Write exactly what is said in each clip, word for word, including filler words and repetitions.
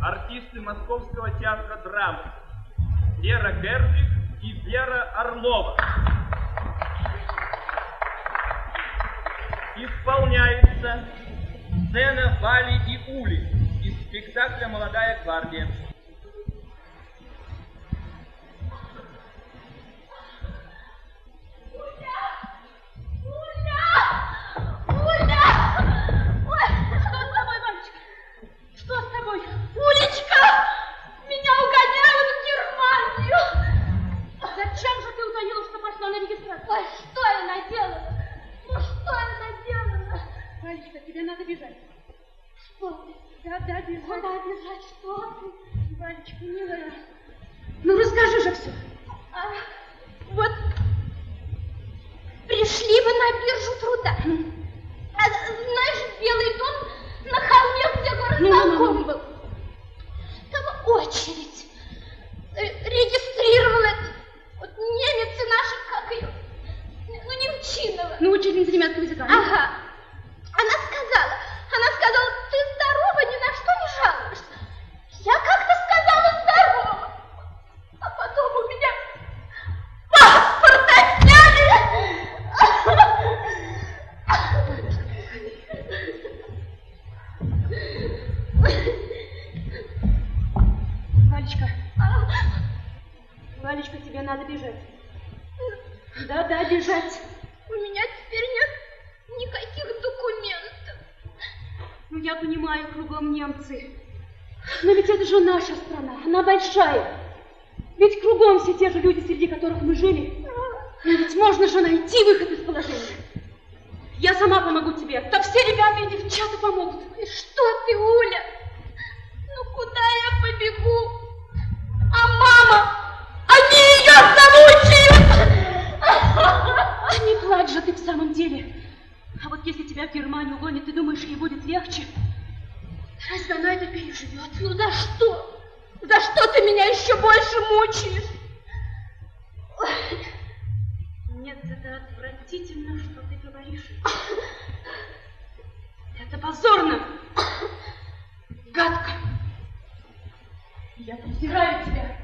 артисты Московского театра драмы Вера Гервих и Вера Орлова. Исполняется сцена Вали и Ули из спектакля «Молодая гвардия». Улечка! Меня угоняют в Германию! Зачем же ты утаила, что пошла на регистрацию? Ой, что я наделала? Ну что я наделала? Валечка, тебе надо бежать. Что ты? Да, да, бежать. Куда бежать? Что ты? Валечка, милая. Ну расскажи же все. А, вот пришли вы на биржу труда. А, знаешь, белый дом на холме, где горосполком был. Там очередь. Регистрировал этот вот немец и наши, как ее, ну, Немчинова. Ну, учительница немецкого языка. Ага. Она сказала, она сказала, ты здорова, ни на что не жалуешься. Я как-то сказала здорова. А потом у меня паспорт отняли. Валечка, Валечка, тебе надо бежать. Да-да, бежать. У меня теперь нет никаких документов. Ну, я понимаю, кругом немцы. Но ведь это же наша страна, она большая. Ведь кругом все те же люди, среди которых мы жили. Но ведь можно же найти выход из положения. Я сама помогу тебе, да все ребята и девчата помогут. И что ты, Уля? Ну, куда я побегу? А мама, они ее замучают! Да не плачь же ты в самом деле. А вот если тебя в Германию угонят, ты думаешь, ей будет легче? Разве она это переживет? Ну за что? За что ты меня еще больше мучаешь? Нет, это отвратительно, что ты говоришь. Это позорно. Гадко. Я презираю тебя.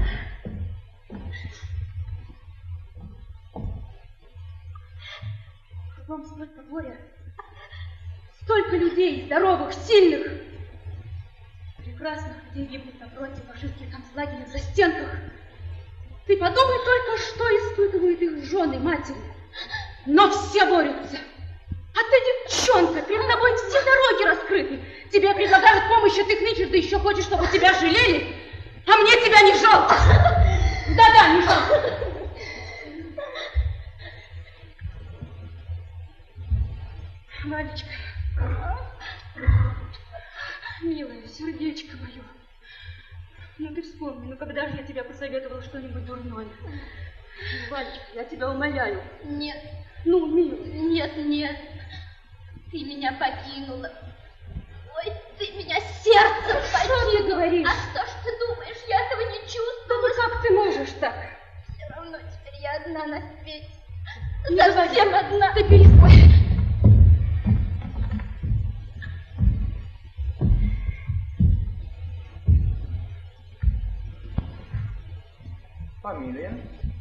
Кругом столько горя. Столько людей, здоровых, сильных. Прекрасных людей гибнут на фронте, фашистских концлагерях, за стенках. Ты подумай только, что испытывают их жены, матери. Но все борются. А ты, девчонка, перед тобой все дороги раскрыты. Тебе предлагают помощь, а ты кнычешь, да еще хочешь, чтобы тебя жалели. А мне тебя не жалко. Да-да, не жалко. Валечка, милое сердечко мое, ну ты вспомни, ну когда же я тебе посоветовала что-нибудь дурное? Валечка, я тебя умоляю. Нет. Ну, милая. Нет, нет. Ты меня покинула. Ой, ты меня сердцем покинула. Что ты говоришь? А что ж ты думаешь, я этого не чувствую? Да ну как ты можешь так? Все равно теперь я одна на свете. Не Совсем говори. одна. Ты перестань. Фамилия?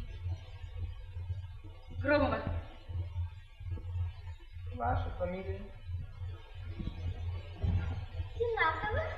Громова. Ваша фамилия? Сенатова.